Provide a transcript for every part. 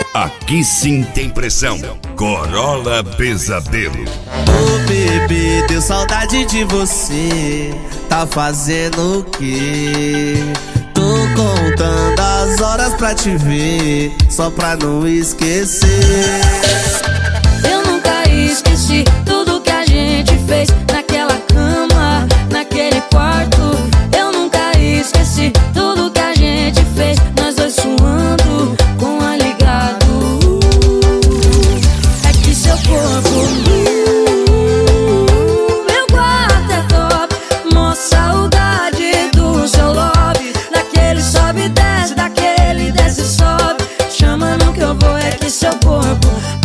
Aqui sim tem pressão. Corolla Pesadelo. Ô bebê, deu saudade de você. Tá fazendo o quê? Tô contando as horas pra te ver, só pra não esquecer. Eu nunca esqueci tudo que a gente fez naquela cama, naquele quarto. Eu nunca esqueci tudo que a gente fez, nós dois suando com ar ligado. É que seu corpo, meu quarto é top. Mó saudade do seu love, daquele sobe e desce, daquele desce e sobe. Chama não que eu vou, é que seu corpo,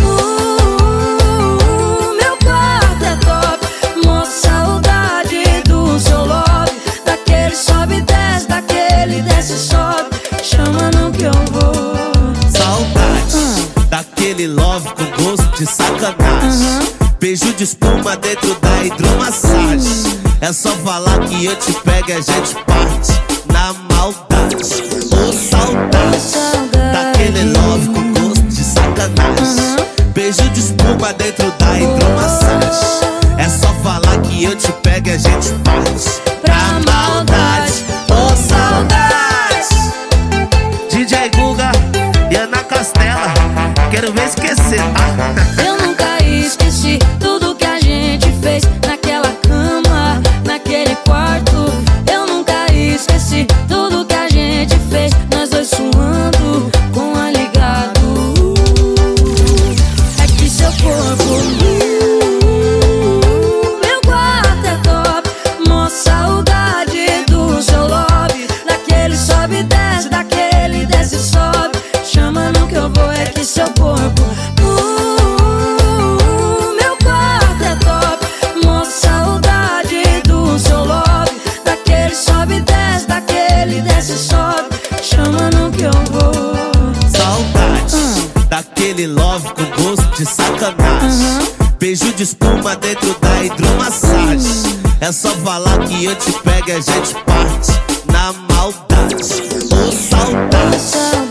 meu quarto é top. Mó saudade do seu love, daquele sobe e desce, daquele desce e sobe. Chama não que eu vou. Saudade daquele love com gosto de sacanagem. Beijo de espuma dentro da hidromassagem. É só falar que eu te pego e a gente parte na maldade. Ô saudade daquele love com gosto de sacanagem. Beijo de espuma dentro da hidromassagem. É só falar que eu te pego e a gente parte pra maldade. Ô saudade, DJ Guga e Ana Castela, quero ver esquecer, tá? Eu nunca esqueci tudo que a gente fez naquela cama, naquele quarto. Eu nunca esqueci tudo que a gente fez, nós dois suando com ar ligado. É que seu corpo, meu quarto é top. Mó saudade do seu love, daquele sobe e desce, daquele desce e sobe. Chama não que eu vou, é que seu corpo, meu quarto é top. Mó saudade do seu love, daquele sobe e desce, daquele desce e sobe. Chama não que eu vou. Saudade daquele love com gosto de sacanagem. Beijo de espuma dentro da hidromassagem. É só falar que eu te pego e a gente parte na maldade. Ô saudade